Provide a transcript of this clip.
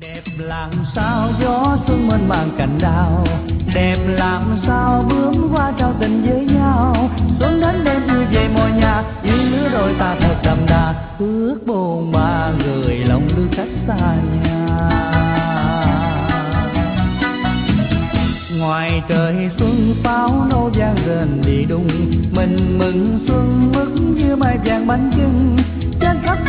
Đẹp làm sao gió xuân mênh mang cành đào, đẹp làm sao bướm hoa trao tình với nhau. Xuân đến đêm vui về mọi nhà, yêu lứa đôi ta thật đậm đà. Ước bồn ba người lòng đưa cách xa nhà. Ngoài trời xuân pháo nổ vang rền đi đùng, mình mừng xuân mức như mai vàng bánh chưng. Trên khắp